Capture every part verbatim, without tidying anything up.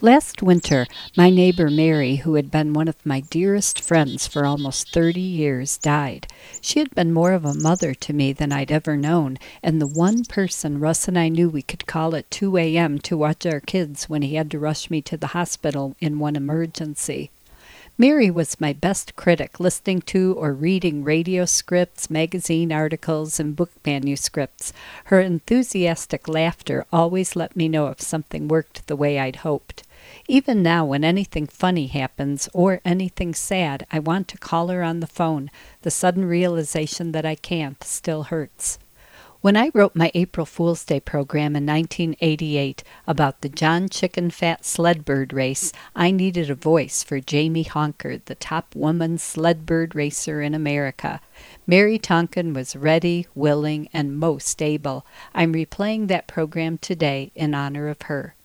Last winter, my neighbor Mary, who had been one of my dearest friends for almost thirty years, died. She had been more of a mother to me than I'd ever known, and the one person Russ and I knew we could call at two a.m. to watch our kids when he had to rush me to the hospital in one emergency. Mary was my best critic, listening to or reading radio scripts, magazine articles, and book manuscripts. Her enthusiastic laughter always let me know if something worked the way I'd hoped. Even now, when anything funny happens or anything sad, I want to call her on the phone. The sudden realization that I can't still hurts. When I wrote my April Fool's Day program in nineteen eighty-eight about the John Chicken Fat Sled Bird race, I needed a voice for Jamie Honker, the top woman sled bird racer in America. Mary Tonkin was ready, willing, and most able. I'm replaying that program today in honor of her.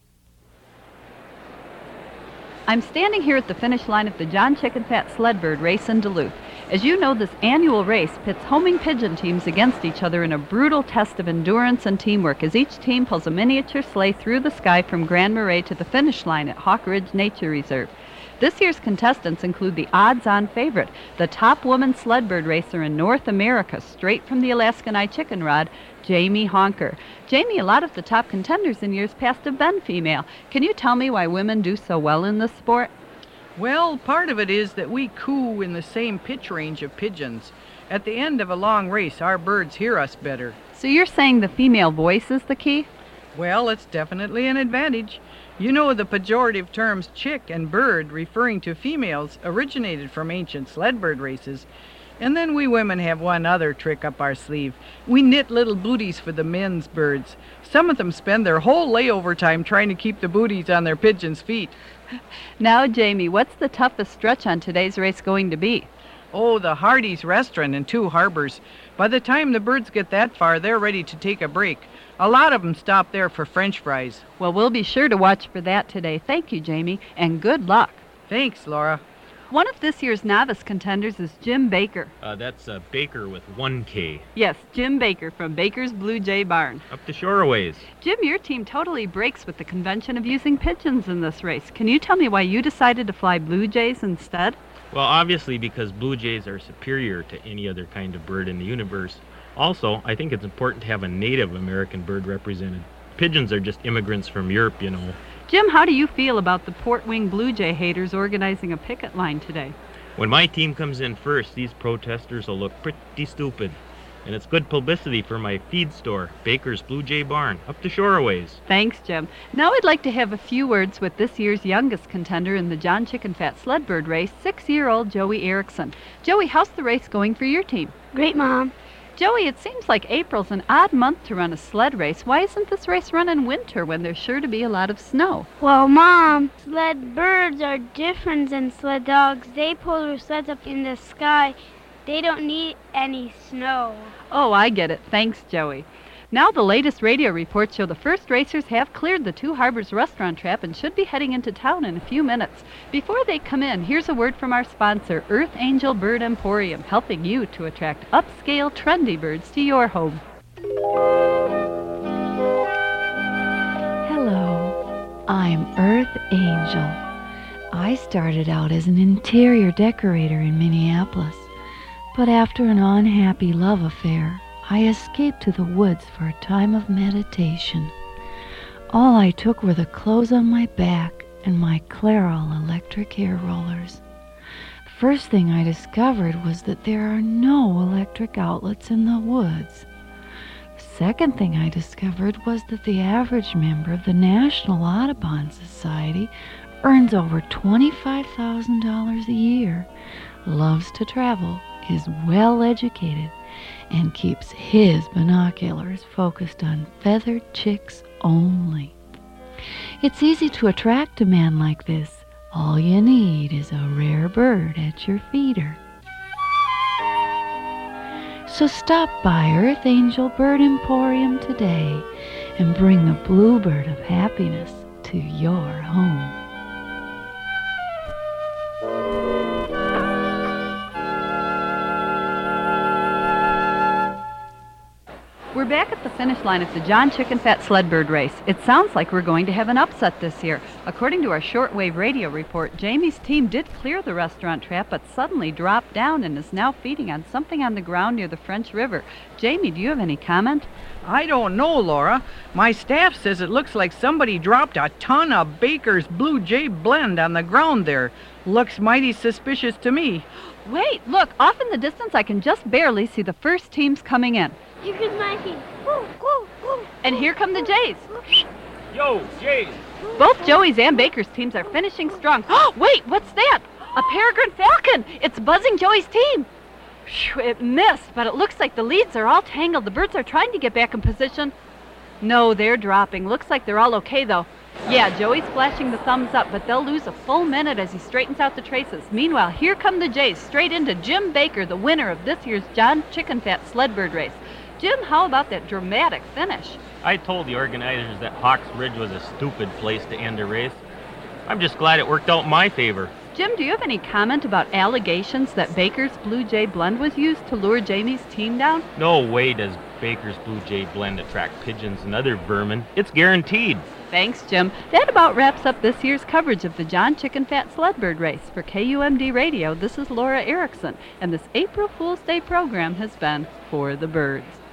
I'm standing here at the finish line of the John Chicken Fat Sled Bird race in Duluth. As you know, this annual race pits homing pigeon teams against each other in a brutal test of endurance and teamwork as each team pulls a miniature sleigh through the sky from Grand Marais to the finish line at Hawk Ridge Nature Reserve. This year's contestants include the odds-on favorite, the top woman sled bird racer in North America, straight from the Alaskan Eye Chicken Rod, Jamie Honker. Jamie, a lot of the top contenders in years past have been female. Can you tell me why women do so well in this sport? Well, part of it is that we coo in the same pitch range of pigeons. At the end of a long race, our birds hear us better. So you're saying the female voice is the key? Well, it's definitely an advantage. You know, the pejorative terms chick and bird, referring to females, originated from ancient sled bird races. And then we women have one other trick up our sleeve. We knit little booties for the men's birds. Some of them spend their whole layover time trying to keep the booties on their pigeons' feet. Now, Jamie, what's the toughest stretch on today's race going to be? Oh, the Hardee's restaurant in Two Harbors. By the time the birds get that far, they're ready to take a break. A lot of them stop there for French fries. Well, we'll be sure to watch for that today. Thank you, Jamie, and good luck. Thanks, Laura. One of this year's novice contenders is Jim Baker. Uh, that's uh, Baker with one K. Yes, Jim Baker from Baker's Blue Jay Barn. Up the shore a ways. Jim, your team totally breaks with the convention of using pigeons in this race. Can you tell me why you decided to fly Blue Jays instead? Well, obviously because Blue Jays are superior to any other kind of bird in the universe. Also, I think it's important to have a Native American bird represented. Pigeons are just immigrants from Europe, you know. Jim, how do you feel about the Port Wing Blue Jay haters organizing a picket line today? When my team comes in first, these protesters will look pretty stupid. And it's good publicity for my feed store, Baker's Blue Jay Barn, up the shore a ways. Thanks, Jim. Now I'd like to have a few words with this year's youngest contender in the John Chicken Fat Sled Bird race, six-year-old Joey Erickson. Joey, how's the race going for your team? Great, Mom. Joey, it seems like April's an odd month to run a sled race. Why isn't this race run in winter when there's sure to be a lot of snow? Well, Mom, sled birds are different than sled dogs. They pull their sleds up in the sky. They don't need any snow. Oh, I get it. Thanks, Joey. Now the latest radio reports show the first racers have cleared the Two Harbors restaurant trap and should be heading into town in a few minutes. Before they come in, here's a word from our sponsor, Earth Angel Bird Emporium, helping you to attract upscale, trendy birds to your home. Hello, I'm Earth Angel. I started out as an interior decorator in Minneapolis, but after an unhappy love affair, I escaped to the woods for a time of meditation. All I took were the clothes on my back and my Clairol electric hair rollers. The first thing I discovered was that there are no electric outlets in the woods. The second thing I discovered was that the average member of the National Audubon Society earns over twenty-five thousand dollars a year, loves to travel, is well educated, and keeps his binoculars focused on feathered chicks only. It's easy to attract a man like this. All you need is a rare bird at your feeder. So stop by Earth Angel Bird Emporium today and bring the bluebird of happiness to your home. We're back at the finish line of the John Chicken Fat Sledbird race. It sounds like we're going to have an upset this year. According to our shortwave radio report, Jamie's team did clear the restaurant trap, but suddenly dropped down and is now feeding on something on the ground near the French River. Jamie, do you have any comment? I don't know, Laura. My staff says it looks like somebody dropped a ton of Baker's Blue Jay blend on the ground there. Looks mighty suspicious to me. Wait, look, off in the distance I can just barely see the first teams coming in. Here comes my team. Woo, woo, woo, And here come the Jays. Yo, Jays! Both Joey's and Baker's teams are finishing strong. Oh, wait, what's that? A peregrine falcon! It's buzzing Joey's team. Phew, it missed, but it looks like the leads are all tangled. The birds are trying to get back in position. No, they're dropping. Looks like they're all okay, though. Yeah, Joey's flashing the thumbs up, but they'll lose a full minute as he straightens out the traces. Meanwhile, here come the Jays, straight into Jim Baker, the winner of this year's John Chicken Fat Sledbird race. Jim, how about that dramatic finish? I told the organizers that Hawks Ridge was a stupid place to end a race. I'm just glad it worked out in my favor. Jim, do you have any comment about allegations that Baker's Blue Jay blend was used to lure Jamie's team down? No way does Baker's Blue Jay blend attract pigeons and other vermin. It's guaranteed. Thanks, Jim. That about wraps up this year's coverage of the John Chicken Fat Sledbird race. For K U M D Radio, this is Laura Erickson, and this April Fool's Day program has been For the Birds.